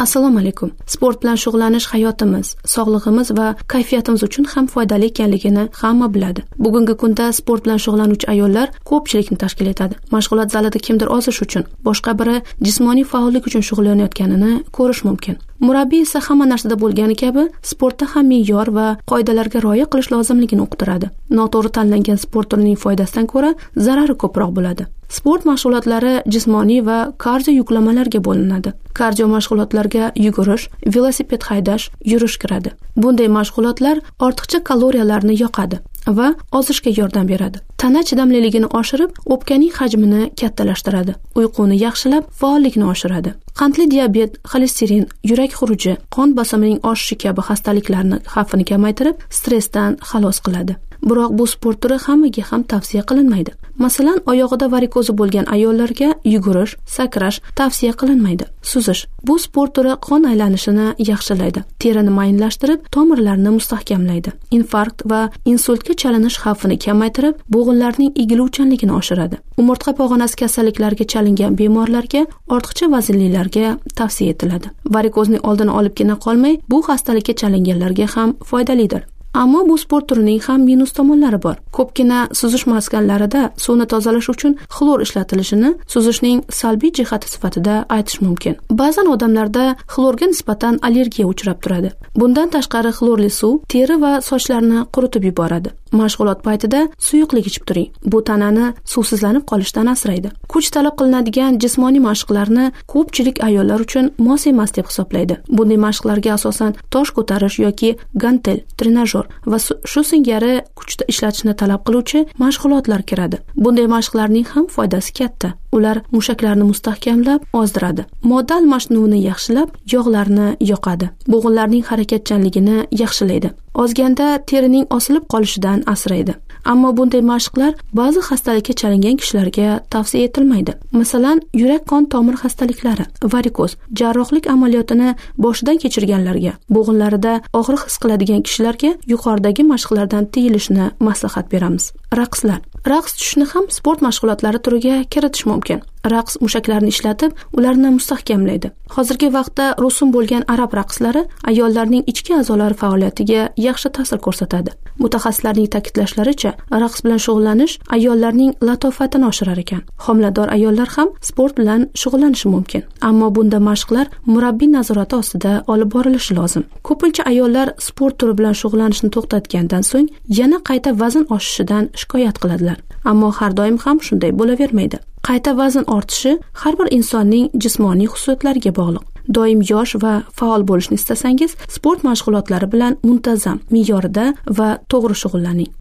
Assalomu alaykum. Sport bilan shug'ullanish hayotimiz, sog'lig'imiz va kayfiyatimiz uchun ham foydali ekanligini hamma biladi. Bugungi kunda sport bilan shug'ullanuvchi ayollar ko'pchilikni tashkil etadi. Mashg'ulot zalida kimdir ozish uchun, boshqa biri jismoniy faollik uchun shug'ullanayotganini ko'rish mumkin. Murabbiy esa hamma narsada bo'lgani kabi sportda ham me'yor va qoidalarga rioya qilish lozimligini uqtiradi. Noto'g'ri tanlangan sport turining foydasidan ko'ra zarari ko'proq bo'ladi. Sport mashg'ulotlari jismoniy va kardio yuklamalarga bo'linadi. Kardio mashg'ulotlarga yugurish, velosiped haydash, yurish kiradi. Bunday mashg'ulotlar ortiqcha kaloriyalarni yoqadi va ozishga yordam beradi. Tana chidamliligini oshirib, o'pkaning hajmini kattalashtiradi. Uyquni yaxshilab, faollikni oshiradi. Qandli diabet, xolesterin, yurak xuruji, qon bosimining oshishi kabi xastaliklarning xavfini kamaytirib, stressdan xalos qiladi. Biroq bu sport turi hammaga ham tavsiya qilinmaydi. Masalan, oyog'ida varikozi bo'lgan ayollarga yugurish, sakrash tavsiya qilinmaydi. Suzish. Bu sport turi qon aylanishini yaxshilaydi, terini mayinlashtirib, tomirlarni mustahkamlaydi. Infarkt va insultga chalinish xavfini kamaytirib, bo'g'inlarning egiluvchanligini oshiradi. Umurtqa pog'onasi kasalliklariga chalingan bemorlarga, ortiqcha vaznlilarga tavsiya etiladi. Varikozning oldini olibgina qolmay, bu xastalikka chalinganlarga ham foydalidir. Ammo bu sport turining ham minus tomonlari bor. Ko'pgina suzish maskanlarida suvni tozalash uchun xlor ishlatilishini suzishning salbiy jihati sifatida aytish mumkin. Ba'zan odamlarda xlorga nisbatan allergiya uchrab turadi. Bundan tashqari xlorli suv teri va sochlarni quritib yuboradi. Mashg'ulot paytida suyuqlik ichib turing. Bu tanani suvsizlanib qolishdan asraydi. Kuch talab qilinadigan jismoniy mashqlarni ko'pchilik ayollar uchun mos emas deb hisoblaydi. Bunday mashqlarga asosan tosh ko'tarish yoki gantel, trenajyor va shu singari kuchda ishlatishni talab qiluvchi mashg'ulotlar kiradi. Bunday mashqlarning ham foydasi katta. Ular mushaklarni mustahkamlab, ozdiradi. Modda almashinuvini yaxshilab, yog'larni yoqadi. Bo'g'inlarning harakatchanligini yaxshilaydi. Ozganda terining osilib qolishidan asraydi. Ammo bunday mashqlar ba'zi xastalikka chalingan kishilarga tavsiya etilmaydi. Masalan, yurak-qon tomir xastaliklari, varikoz, jarrohlik amaliyotini boshidan kechirganlarga, bo'g'inlarida og'riq his qiladigan kishilarga yuqoridagi mashqlardan tiyilishni maslahat beramiz. Raqslar. Raqs tushishni ham sport mashg'ulotlari turiga kiritish mumkin. Raqs mushaklarni ishlatib, ularni mustahkamlaydi. Hozirgi vaqtda rusum bo'lgan arab raqslari ayollarning ichki a'zolari faoliyatiga yaxshi ta'sir ko'rsatadi. Mutaxassislarning ta'kidlashlaricha, raqs bilan shug'ullanish ayollarning latofatini oshirar ekan. Homilador ayollar ham sport bilan shug'ullanishi mumkin. Ammo bunda mashqlar murabbiy nazorati ostida olib borilishi lozim. Ko'pincha ayollar sport turi bilan shug'ullanishni to'xtatgandan so'ng yana qayta vazn oshishidan shikoyat qiladilar. Ammo har doim ham shunday bo'lavermaydi. Qayta vazn ortishi har bir insonning jismoniy xususiyatlariga bog'liq. Doim yosh va faol bo'lishni istasangiz, sport mashg'ulotlari bilan muntazam, me'yorida va to'g'ri shug'ullaning.